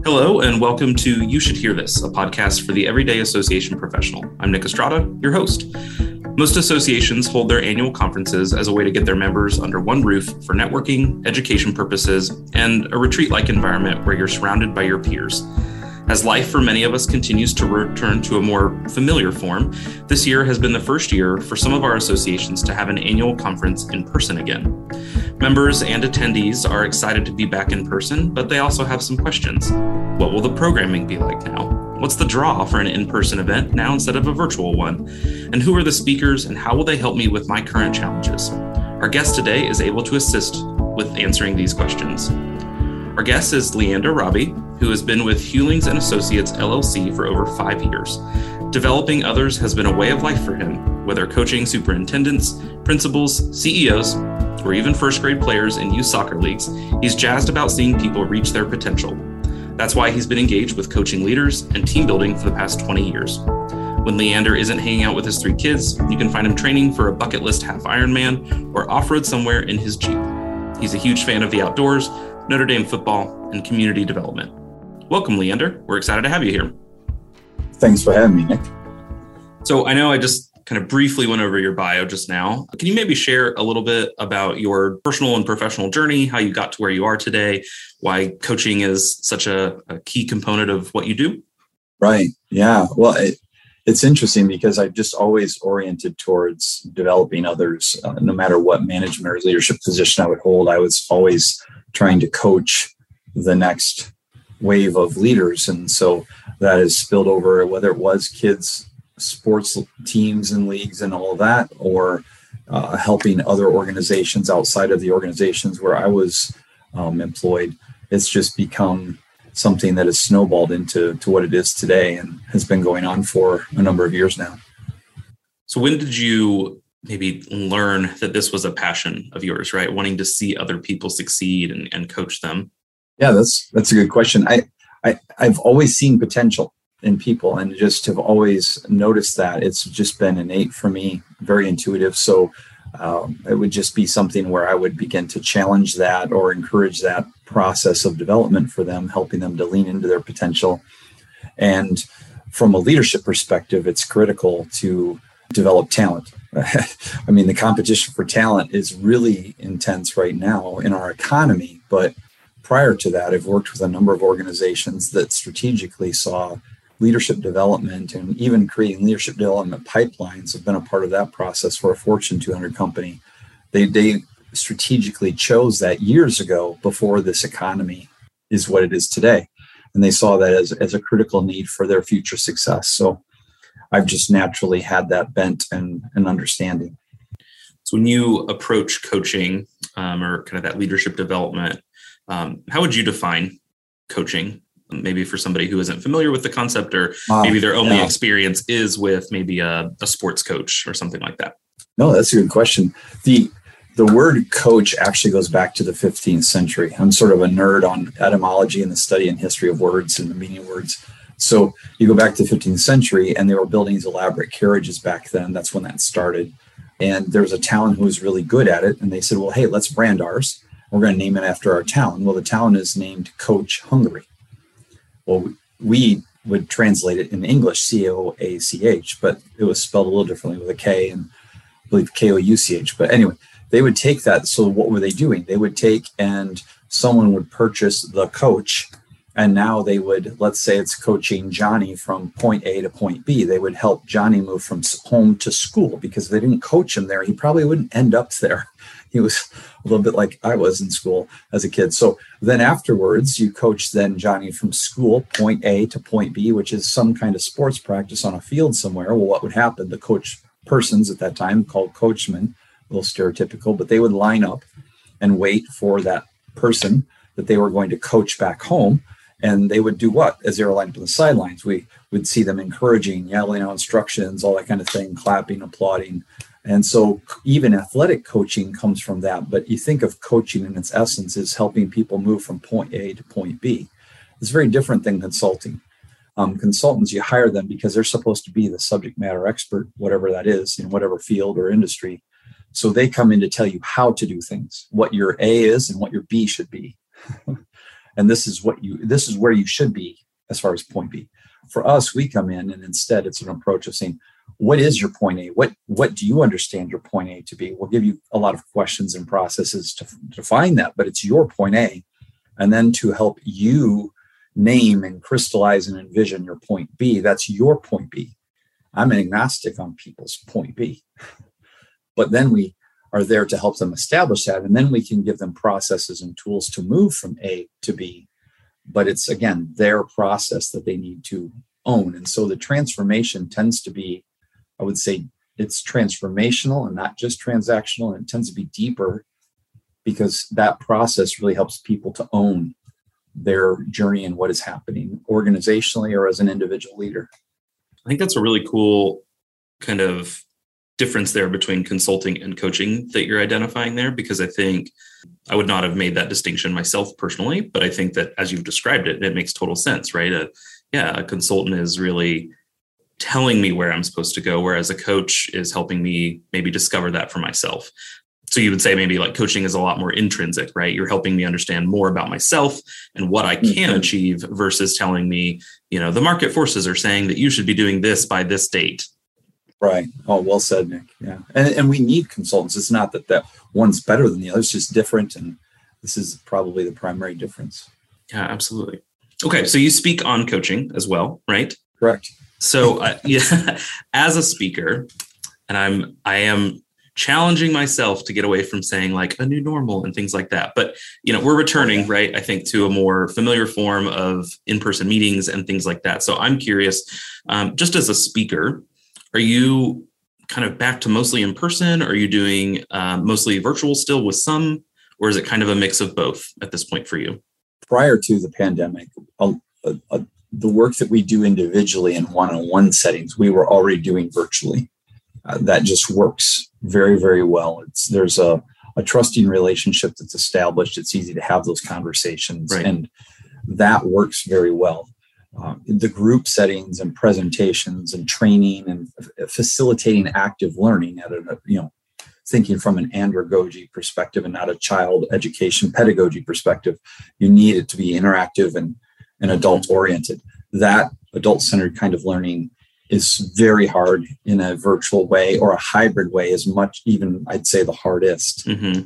Hello, and welcome to You Should Hear This, a podcast for the everyday association professional. I'm Nick Estrada, your host. Most associations hold their annual conferences as a way to get their members under one roof for networking, education purposes, and a retreat-like environment where you're surrounded by your peers. As life for many of us continues to return to a more familiar form, this year has been the first year for some of our associations to have an annual conference in person again. Members and attendees are excited to be back in person, but they also have some questions. What will the programming be like now? What's the draw for an in-person event now instead of a virtual one? And who are the speakers and how will they help me with my current challenges? Our guest today is able to assist with answering these questions. Our guest is Leander Robbie, who has been with Hewlings & Associates, LLC for over 5 years. Developing others has been a way of life for him, whether coaching superintendents, principals, CEOs, or even first grade players in youth soccer leagues. He's jazzed about seeing people reach their potential. That's why he's been engaged with coaching leaders and team building for the past 20 years. When Leander isn't hanging out with his 3 kids, you can find him training for a bucket list half Ironman or off-road somewhere in his Jeep. He's a huge fan of the outdoors, Notre Dame football, and community development. Welcome, Leander. We're excited to have you here. Thanks for having me, Nick. So I know I just kind of briefly went over your bio just now. Can you maybe share a little bit about your personal and professional journey, how you got to where you are today, why coaching is such a key component of what you do? Right. Yeah. Well, it's interesting because I've just always oriented towards developing others. No matter what management or leadership position I would hold, I was always trying to coach the next wave of leaders. And so that has spilled over, whether it was kids, sports teams and leagues and all of that, or helping other organizations outside of the organizations where I was employed. It's just become something that has snowballed into what it is today and has been going on for a number of years now. So when did you maybe learn that this was a passion of yours, right? Wanting to see other people succeed and coach them? Yeah, that's a good question. I've always seen potential in people and just have always noticed that. It's just been innate for me, very intuitive. So it would just be something where I would begin to challenge that or encourage that process of development for them, helping them to lean into their potential. And from a leadership perspective, it's critical to develop talent. I mean, the competition for talent is really intense right now in our economy. But prior to that, I've worked with a number of organizations that strategically saw leadership development and even creating leadership development pipelines. Have been a part of that process for a Fortune 200 company. They strategically chose that years ago before this economy is what it is today. And they saw that as a critical need for their future success. So I've just naturally had that bent and understanding. So when you approach coaching or kind of that leadership development, how would you define coaching? Maybe for somebody who isn't familiar with the concept, or maybe their only experience is with maybe a sports coach or something like that. No, that's a good question. The word coach actually goes back to the 15th century. I'm sort of a nerd on etymology and the study and history of words and the meaning of words. So you go back to the 15th century and they were building these elaborate carriages back then. That's when that started. And there was a town who was really good at it. And they said, well, hey, let's brand ours. We're going to name it after our town. Well, the town is named Coach Hungary. Well, we would translate it in English, C-O-A-C-H, but it was spelled a little differently with a K and I believe K-O-U-C-H. But anyway, they would take that. So what were they doing? They would take and someone would purchase the coach. And now they would, let's say it's coaching Johnny from point A to point B. They would help Johnny move from home to school because if they didn't coach him there, he probably wouldn't end up there. He was a little bit like I was in school as a kid. So then afterwards, you coach then Johnny from school, point A to point B, which is some kind of sports practice on a field somewhere. Well, what would happen? The coach persons at that time called coachmen, a little stereotypical, but they would line up and wait for that person that they were going to coach back home. And they would do what? As they were lined up on the sidelines, we would see them encouraging, yelling out instructions, all that kind of thing, clapping, applauding. And so even athletic coaching comes from that. But you think of coaching in its essence is helping people move from point A to point B. It's very different than consulting. Consultants, you hire them because they're supposed to be the subject matter expert, whatever that is, in whatever field or industry. So they come in to tell you how to do things, what your A is and what your B should be. and this is where you should be as far as point B. For us, we come in and instead it's an approach of saying, what is your point A? What do you understand your point A to be? We'll give you a lot of questions and processes to define that, but it's your point A. And then to help you name and crystallize and envision your point B, that's your point B. I'm an agnostic on people's point B. But then we are there to help them establish that. And then we can give them processes and tools to move from A to B. But it's, again, their process that they need to own. And so the transformation tends to be, I would say, it's transformational and not just transactional. And it tends to be deeper because that process really helps people to own their journey and what is happening organizationally or as an individual leader. I think that's a really cool kind of difference there between consulting and coaching that you're identifying there, because I think I would not have made that distinction myself personally, but I think that as you've described it, it makes total sense, right? A consultant is really telling me where I'm supposed to go, whereas a coach is helping me maybe discover that for myself. So you would say maybe like coaching is a lot more intrinsic, right? You're helping me understand more about myself and what I can achieve versus telling me, the market forces are saying that you should be doing this by this date. Right. Oh, well said, Nick. Yeah. And we need consultants. It's not that one's better than the other. It's just different. And this is probably the primary difference. Yeah, absolutely. Okay. So you speak on coaching as well, right? Correct. So as a speaker, and I am challenging myself to get away from saying like a new normal and things like that. But, we're returning, right, I think, to a more familiar form of in-person meetings and things like that. So I'm curious, just as a speaker, are you kind of back to mostly in person? Are you doing mostly virtual still with some, or is it kind of a mix of both at this point for you? Prior to the pandemic, the work that we do individually in one-on-one settings, we were already doing virtually. That just works very, very well. There's a trusting relationship that's established. It's easy to have those conversations, right. And that works very well. The group settings and presentations and training and facilitating active learning thinking from an andragogy perspective and not a child education pedagogy perspective, you need it to be interactive and adult oriented. That adult-centered kind of learning is very hard in a virtual way, or a hybrid way is much, even I'd say, the hardest. Mm-hmm.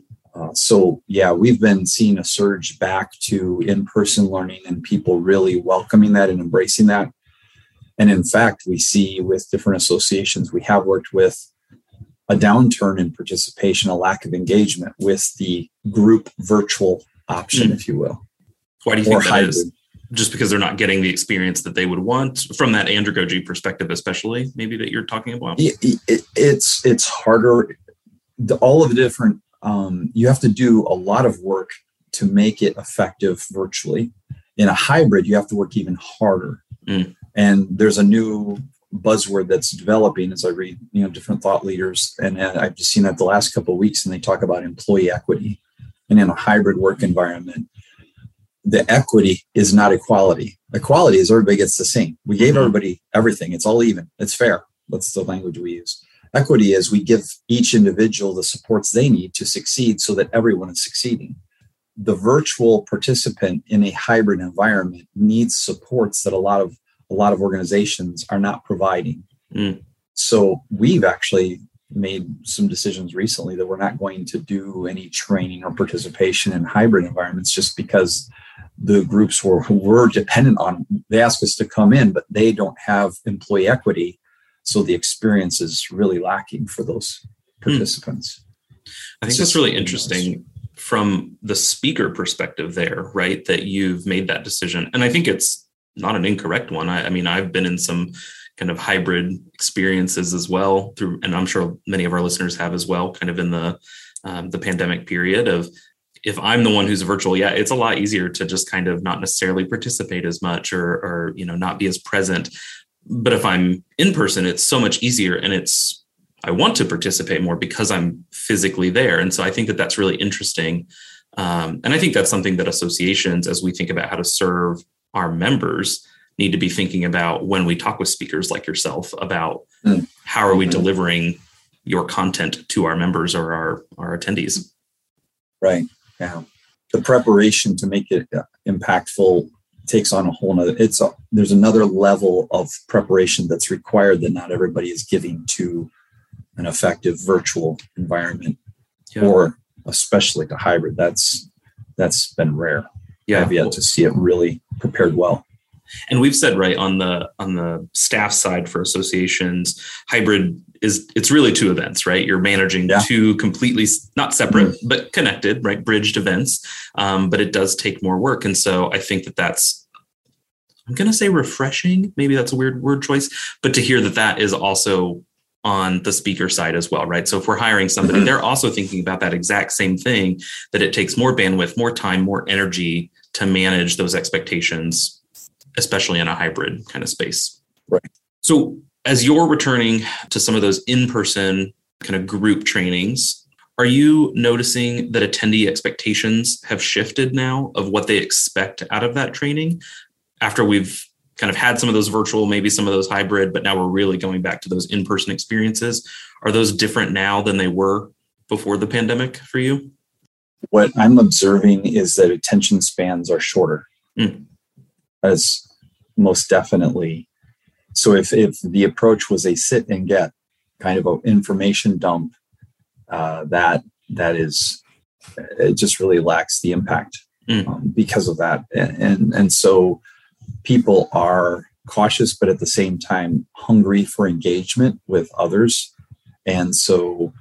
We've been seeing a surge back to in-person learning and people really welcoming that and embracing that. And in fact, we see with different associations we have worked with a downturn in participation, a lack of engagement with the group virtual option, if you will. Why do you think that is? Just because they're not getting the experience that they would want from that andragogy perspective, especially maybe that you're talking about? It's harder. All of the different, you have to do a lot of work to make it effective virtually. In a hybrid, you have to work even harder. Mm. And there's a new buzzword that's developing as I read, different thought leaders. And I've just seen that the last couple of weeks, and they talk about employee equity. And in a hybrid work environment, the equity is not equality. Equality is everybody gets the same. We gave everybody everything. It's all even. It's fair. That's the language we use. Equity is we give each individual the supports they need to succeed so that everyone is succeeding. The virtual participant in a hybrid environment needs supports that a lot of organizations are not providing. Mm. So we've actually made some decisions recently that we're not going to do any training or participation in hybrid environments just because the groups we're dependent on, they ask us to come in, but they don't have employee equity. So the experience is really lacking for those participants. I think that's really interesting from the speaker perspective there, right? That you've made that decision. And I think it's not an incorrect one. I mean, I've been in some kind of hybrid experiences as well and I'm sure many of our listeners have as well, kind of in the pandemic period of, if I'm the one who's virtual, it's a lot easier to just kind of not necessarily participate as much or not be as present. But if I'm in person, it's so much easier, and I want to participate more because I'm physically there. And so I think that that's really interesting. And I think that's something that associations, as we think about how to serve our members, need to be thinking about when we talk with speakers like yourself about how are we delivering your content to our members or our attendees. Right. Yeah. The preparation to make it impactful, takes on a whole nother, there's another level of preparation that's required that not everybody is giving to an effective virtual environment, or especially to hybrid. That's been rare. I've yet to see it really prepared well. And we've said, right, on the staff side for associations, hybrid it's really two events, right? You're managing two completely not separate, but connected, right? Bridged events. But it does take more work. And so I think that's, I'm going to say refreshing. Maybe that's a weird word choice, but to hear that is also on the speaker side as well, right? So if we're hiring somebody, they're also thinking about that exact same thing, that it takes more bandwidth, more time, more energy to manage those expectations, especially in a hybrid kind of space. Right. So as you're returning to some of those in-person kind of group trainings, are you noticing that attendee expectations have shifted now of what they expect out of that training after we've kind of had some of those virtual, maybe some of those hybrid, but now we're really going back to those in-person experiences? Are those different now than they were before the pandemic for you? What I'm observing is that attention spans are shorter. As most definitely. So if the approach was a sit and get kind of an information dump, that is, it just really lacks the impact because of that. And so people are cautious, but at the same time hungry for engagement with others. And so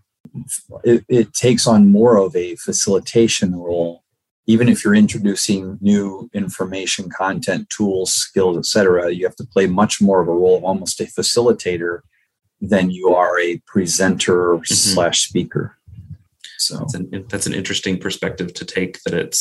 it takes on more of a facilitation role. Even if you're introducing new information, content, tools, skills, etc., you have to play much more of a role of almost a facilitator than you are a presenter / speaker. So that's an interesting perspective to take.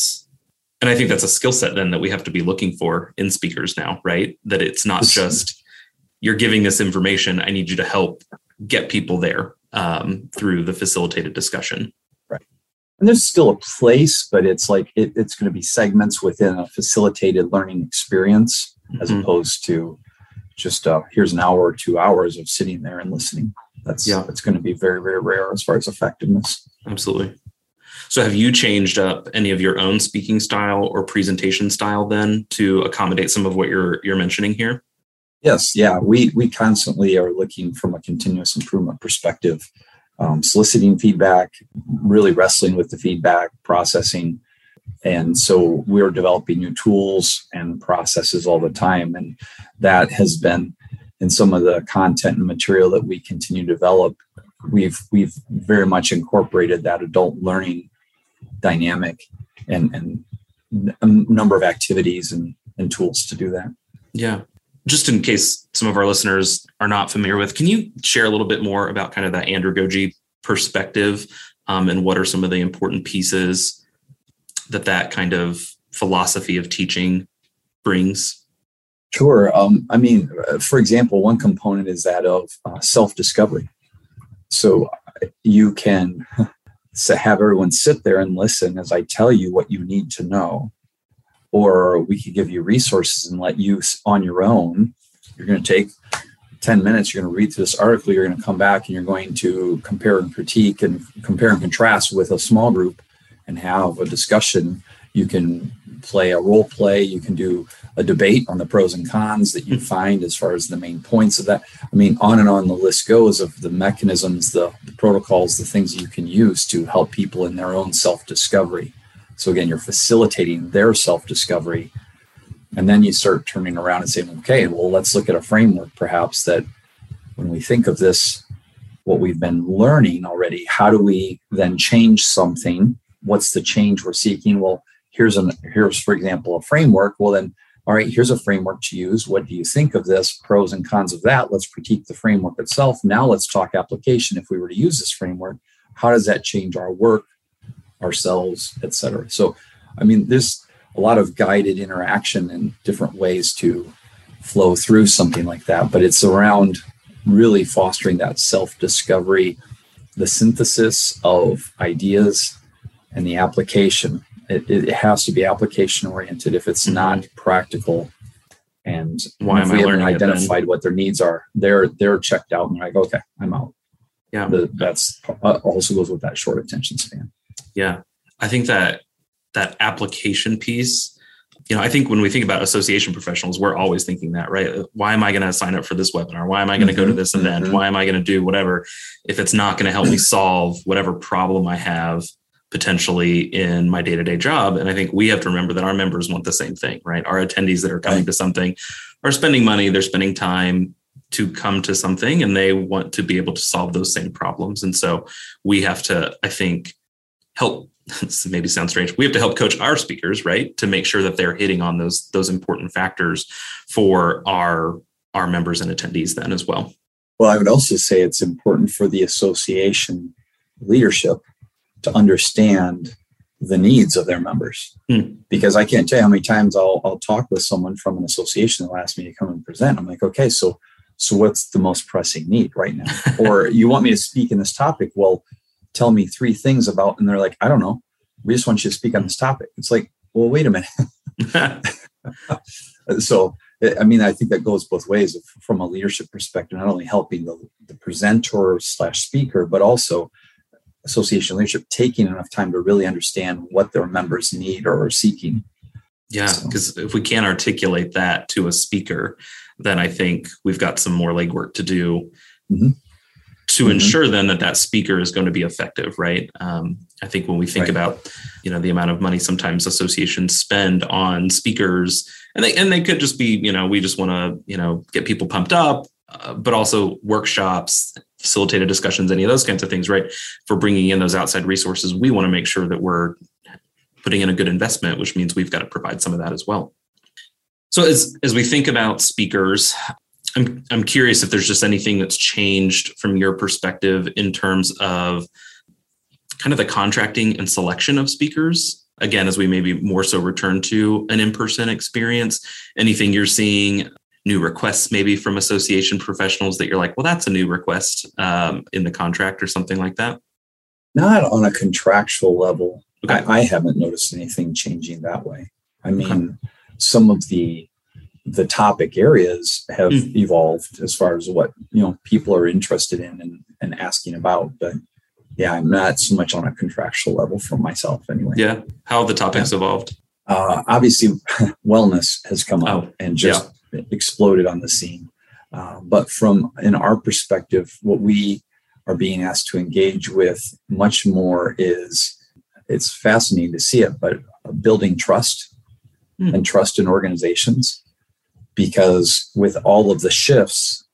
And I think that's a skill set then that we have to be looking for in speakers now, right? That it's not just you're giving this information, I need you to help get people there through the facilitated discussion. And there's still a place, but it's like it's going to be segments within a facilitated learning experience, as opposed to just here's an hour or 2 hours of sitting there and listening. It's going to be very, very rare as far as effectiveness. Absolutely. So have you changed up any of your own speaking style or presentation style then to accommodate some of what you're mentioning here? Yes. Yeah. We constantly are looking from a continuous improvement perspective. Soliciting feedback, really wrestling with the feedback, processing. And so we're developing new tools and processes all the time. And that has been in some of the content and material that we continue to develop. We've very much incorporated that adult learning dynamic and a number of activities and tools to do that. Yeah. Just in case some of our listeners are not familiar with, can you share a little bit more about kind of that andragogy perspective and what are some of the important pieces that kind of philosophy of teaching brings? Sure. For example, one component is that of self-discovery. So you can have everyone sit there and listen as I tell you what you need to know. Or we could give you resources and let you on your own. You're going to take 10 minutes, you're going to read through this article, you're going to come back and you're going to compare and critique and compare and contrast with a small group and have a discussion. You can play a role play, you can do a debate on the pros and cons that you find as far as the main points of that. I mean, on and on the list goes of the mechanisms, the protocols, the things you can use to help people in their own self-discovery. So again, you're facilitating their self-discovery. And then you start turning around and saying, okay, well, let's look at a framework perhaps that when we think of this, what we've been learning already, how do we then change something? What's the change we're seeking? Well, here's for example, a framework. Well, then, all right, here's a framework to use. What do you think of this? Pros and cons of that. Let's critique the framework itself. Now let's talk application. If we were to use this framework, how does that change our work, ourselves, et cetera? So, I mean, there's a lot of guided interaction and different ways to flow through something like that, but it's around really fostering that self-discovery, the synthesis of ideas and the application. It has to be application oriented. If it's not practical, and why if am I we learning haven't identified what their needs are, they're checked out and they're like, okay, I'm out. Yeah, that's also goes with that short attention span. Yeah, I think that application piece I think when we think about association professionals, we're always thinking that, right? Why am I going to sign up for this webinar? Why am I going to go to this event? Why am I going to do whatever if it's not going to help me solve whatever problem I have potentially in my day-to-day job? And I think we have to remember that our members want the same thing, right? Our attendees that are coming to something are spending money, they're spending time to come to something, and they want to be able to solve those same problems. And so we have to, I think, help. This maybe sounds strange. We have to help coach our speakers, right, to make sure that they're hitting on those important factors for our members and attendees then as well. Well, I would also say it's important for the association leadership to understand the needs of their members, because I can't tell you how many times I'll talk with someone from an association that'll ask me to come and present. I'm like, okay, so what's the most pressing need right now? Or you want me to speak in this topic? Well, tell me 3 things about, and they're like, I don't know. We just want you to speak on this topic. It's like, well, wait a minute. So, I mean, I think that goes both ways from a leadership perspective, not only helping the presenter / speaker, but also association leadership taking enough time to really understand what their members need or are seeking. Yeah, because if we can't articulate that to a speaker, then I think we've got some more legwork to do to ensure then that speaker is going to be effective, right? I think when we think about, the amount of money sometimes associations spend on speakers, and they could just be, we just want to, get people pumped up, but also workshops, facilitated discussions, any of those kinds of things, right? For bringing in those outside resources, we want to make sure that we're putting in a good investment, which means we've got to provide some of that as well. So as we think about speakers, I'm curious if there's just anything that's changed from your perspective in terms of kind of the contracting and selection of speakers. Again, as we maybe more so return to an in-person experience, anything you're seeing, new requests maybe from association professionals that you're like, well, that's a new request in the contract or something like that? Not on a contractual level. Okay. I haven't noticed anything changing that way. I mean, some of the topic areas have evolved as far as what people are interested in and asking about, but I'm not so much on a contractual level for myself anyway. Yeah, how have the topics evolved? Obviously, wellness has come up and just exploded on the scene. But in our perspective, what we are being asked to engage with much more is, it's fascinating to see it, but building trust and trust in organizations. Because with all of the shifts,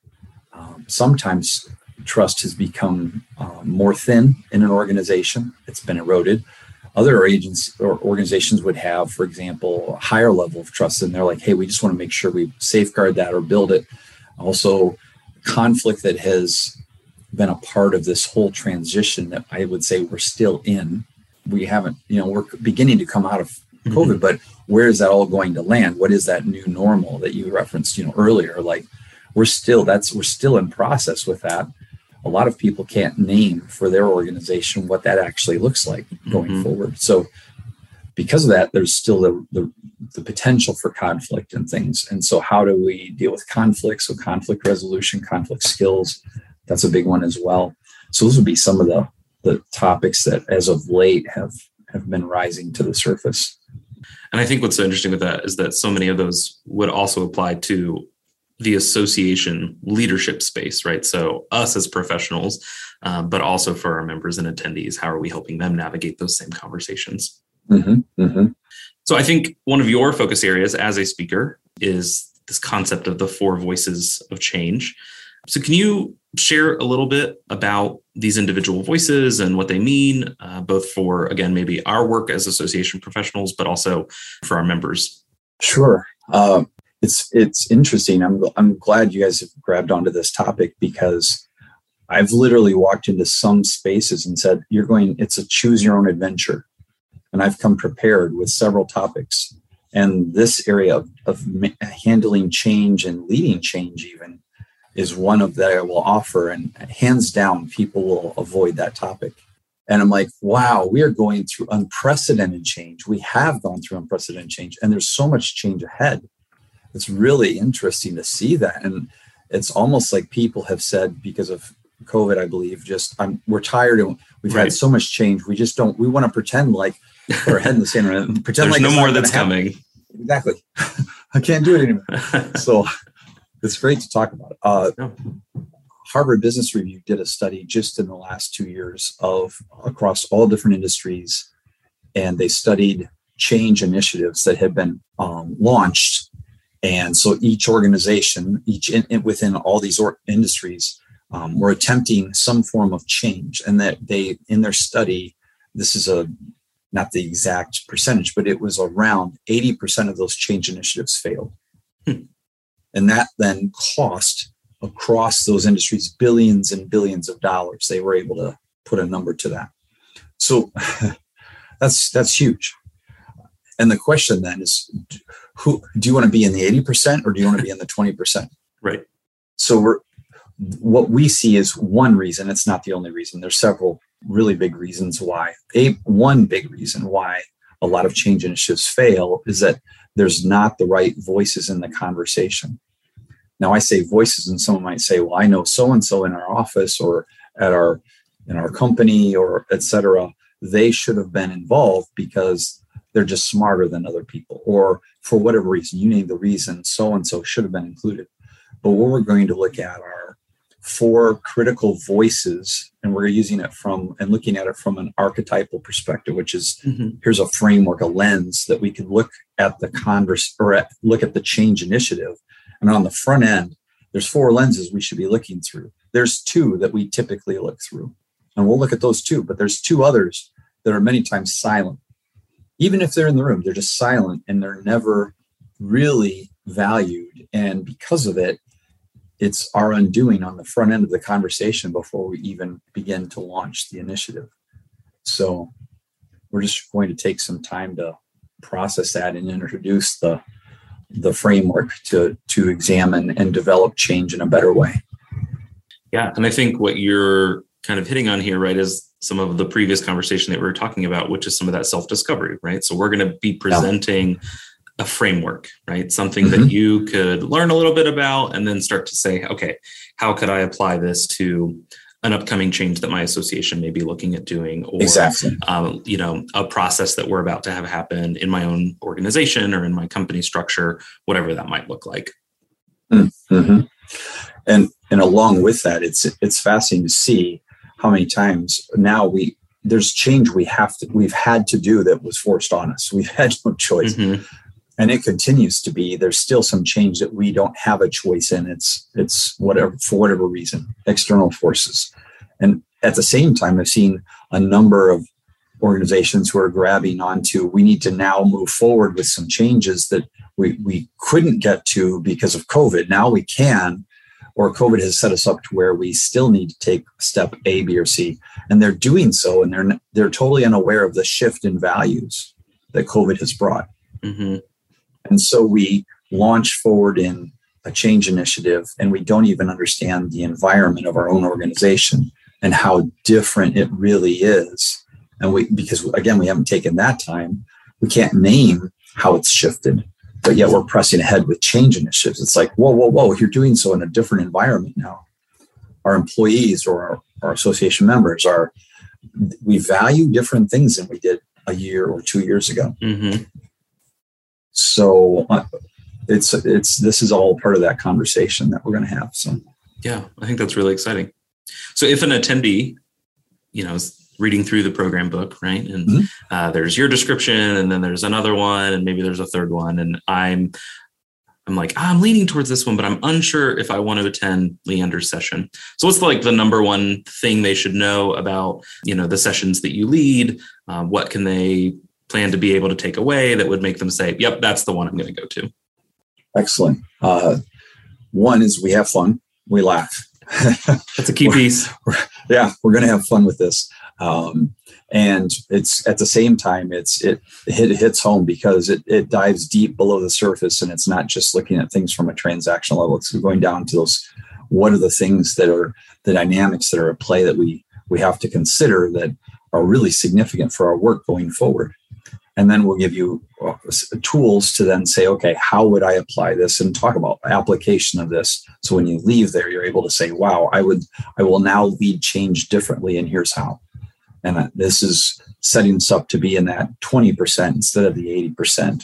sometimes trust has become more thin in an organization. It's been eroded. Other agents or organizations would have, for example, a higher level of trust, and they're like, hey, we just want to make sure we safeguard that or build it. Also, conflict that has been a part of this whole transition that I would say we're still in. We haven't, we're beginning to come out of COVID, but where is that all going to land? What is that new normal that you referenced, earlier? Like we're still in process with that. A lot of people can't name for their organization what that actually looks like going forward. So because of that, there's still the potential for conflict and things. And so how do we deal with conflict? So conflict resolution, conflict skills, that's a big one as well. So those would be some of the topics that as of late have been rising to the surface. And I think what's so interesting with that is that so many of those would also apply to the association leadership space, right? So us as professionals, but also for our members and attendees, how are we helping them navigate those same conversations? So I think one of your focus areas as a speaker is this concept of the 4 voices of change. So can you share a little bit about these individual voices and what they mean, both for, again, maybe our work as association professionals, but also for our members? Sure. It's interesting. I'm glad you guys have grabbed onto this topic, because I've literally walked into some spaces and said, it's a choose your own adventure. And I've come prepared with several topics. And this area of handling change and leading change even is one of that I will offer. And hands down, people will avoid that topic. And I'm like, wow, we are going through unprecedented change. We have gone through unprecedented change, and there's so much change ahead. It's really interesting to see that. And it's almost like people have said, because of COVID, I believe, we're tired and we've had so much change. We want to pretend like put our head in the sand and pretend there's like no more that's coming. exactly. I can't do it anymore. So it's great to talk about it. Yeah. Harvard Business Review did a study just in the last 2 years of across all different industries, and they studied change initiatives that had been launched. And so each organization, within all these industries, were attempting some form of change, and that they, in their study, this is not the exact percentage, but it was around 80% of those change initiatives failed. And that then cost across those industries billions and billions of dollars. They were able to put a number to that. So that's huge. And the question then is, who do you want to be in the 80% or do you want to be in the 20%? Right. So what we see is one reason. It's not the only reason. There's several really big reasons why. One big reason why a lot of change initiatives fail is that there's not the right voices in the conversation. Now, I say voices, and someone might say, well, I know so-and-so in our office or in our company or et cetera. They should have been involved because they're just smarter than other people, or for whatever reason, you name the reason, so-and-so should have been included. But what we're going to look at are 4 critical voices, and we're using it looking at it from an archetypal perspective, which is here's a framework, a lens that we can look at the look at the change initiative. And on the front end, there's 4 lenses we should be looking through. There's 2 that we typically look through, and we'll look at those 2, but there's 2 others that are many times silent. Even if they're in the room, they're just silent and they're never really valued. And because of it, it's our undoing on the front end of the conversation before we even begin to launch the initiative. So we're just going to take some time to process that and introduce the framework to examine and develop change in a better way. Yeah. And I think what you're kind of hitting on here, right, is some of the previous conversation that we were talking about, which is some of that self-discovery, right? So we're going to be presenting a framework, right? Something that you could learn a little bit about and then start to say, okay, how could I apply this to an upcoming change that my association may be looking at doing, or exactly. A process that we're about to have happen in my own organization or in my company structure, whatever that might look like. Mm-hmm. And along with that, it's fascinating to see how many times now there's change we've had to do that was forced on us. We've had no choice. And it continues to be. There's still some change that we don't have a choice in. It's whatever, for whatever reason, external forces. And at the same time, I've seen a number of organizations who are grabbing onto, we need to now move forward with some changes that we couldn't get to because of COVID. Now we can, or COVID has set us up to where we still need to take step A, B, or C. And they're doing so, and they're totally unaware of the shift in values that COVID has brought. And so we launch forward in a change initiative, and we don't even understand the environment of our own organization and how different it really is. And because again, we haven't taken that time, we can't name how it's shifted, but yet we're pressing ahead with change initiatives. It's like, whoa, you're doing so in a different environment now. Our employees or our association members we value different things than we did a year or 2 years ago. So this is all part of that conversation that we're going to have. So yeah, I think that's really exciting. So if an attendee, is reading through the program book, right, and there's your description, and then there's another one, and maybe there's a third one, and I'm like, I'm leaning towards this one, but I'm unsure if I want to attend Leander's session. So what's the number one thing they should know about, the sessions that you lead? What can they plan to be able to take away that would make them say, yep, that's the one I'm going to go to? Excellent. One is we have fun. We laugh. That's a key piece. We're going to have fun with this. And it's at the same time, it hits home because it dives deep below the surface, and it's not just looking at things from a transactional level. It's going down to those, what are the things that are the dynamics that are at play that we have to consider that are really significant for our work going forward. And then we'll give you tools to then say, okay, how would I apply this, and talk about application of this. So when you leave there, you're able to say, wow, I will now lead change differently, and here's how. And this is setting us up to be in that 20% instead of the 80%.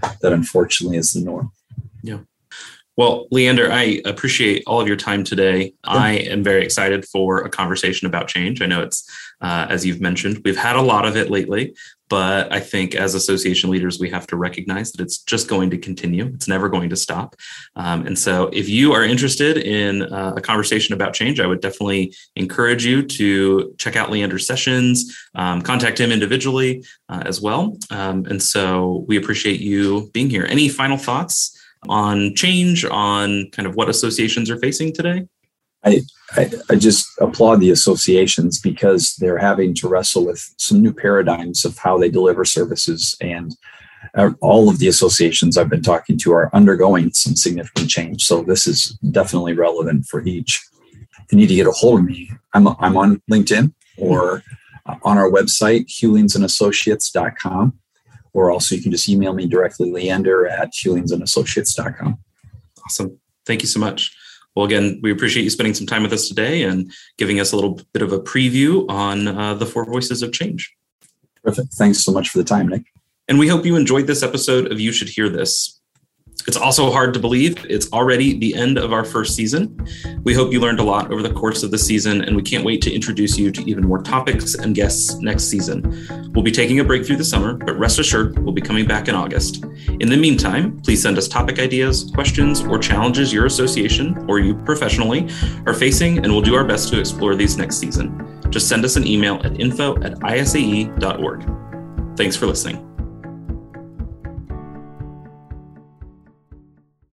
that unfortunately is the norm. Yeah. Well, Leander, I appreciate all of your time today. Yeah. I am very excited for a conversation about change. I know it's, as you've mentioned, we've had a lot of it lately, but I think as association leaders, we have to recognize that it's just going to continue. It's never going to stop. And so if you are interested in a conversation about change, I would definitely encourage you to check out Leander's sessions, contact him individually as well. And so we appreciate you being here. Any final thoughts on change, on kind of what associations are facing today? I just applaud the associations because they're having to wrestle with some new paradigms of how they deliver services. And all of the associations I've been talking to are undergoing some significant change. So this is definitely relevant for each. If you need to get a hold of me, I'm on LinkedIn or on our website, hewlingsandassociates.com. Or also you can just email me directly, leander@hewlingsandassociates.com. Awesome. Thank you so much. Well, again, we appreciate you spending some time with us today and giving us a little bit of a preview on the 4 Voices of Change. Perfect. Thanks so much for the time, Nick. And we hope you enjoyed this episode of You Should Hear This. It's also hard to believe it's already the end of our first season. We hope you learned a lot over the course of the season, and we can't wait to introduce you to even more topics and guests next season. We'll be taking a break through the summer, but rest assured, we'll be coming back in August. In the meantime, please send us topic ideas, questions, or challenges your association or you professionally are facing, and we'll do our best to explore these next season. Just send us an email at info@isae.org. Thanks for listening.